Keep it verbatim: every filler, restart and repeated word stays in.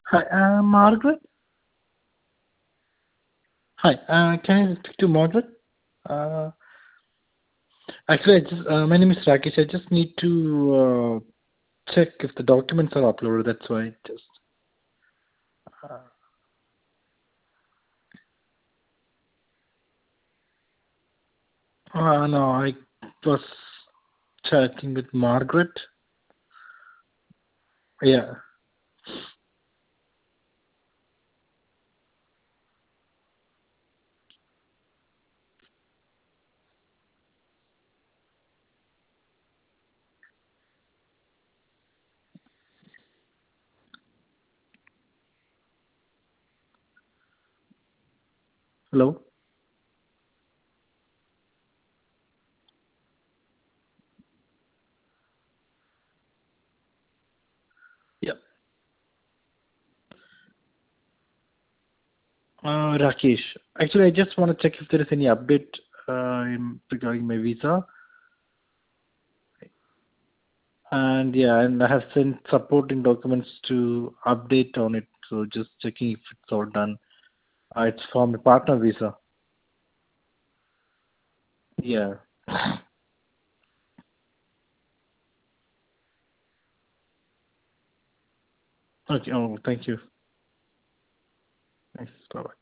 Hi, uh, Margaret. Hi, uh, can I speak to Margaret? Uh, actually, I just, uh, my name is Rakesh. I just need to uh, check if the documents are uploaded. That's why I just. Uh, uh, no, I was chatting with Margaret. Yeah. Hello. Yeah. Uh, Rakesh. Actually, I just want to check if there is any update uh, in, regarding my visa. And yeah, and I have sent supporting documents to update on it. So just checking if it's all done. Uh, it's for my partner visa. Yeah. Okay. Oh, thank you. Thanks. Bye-bye.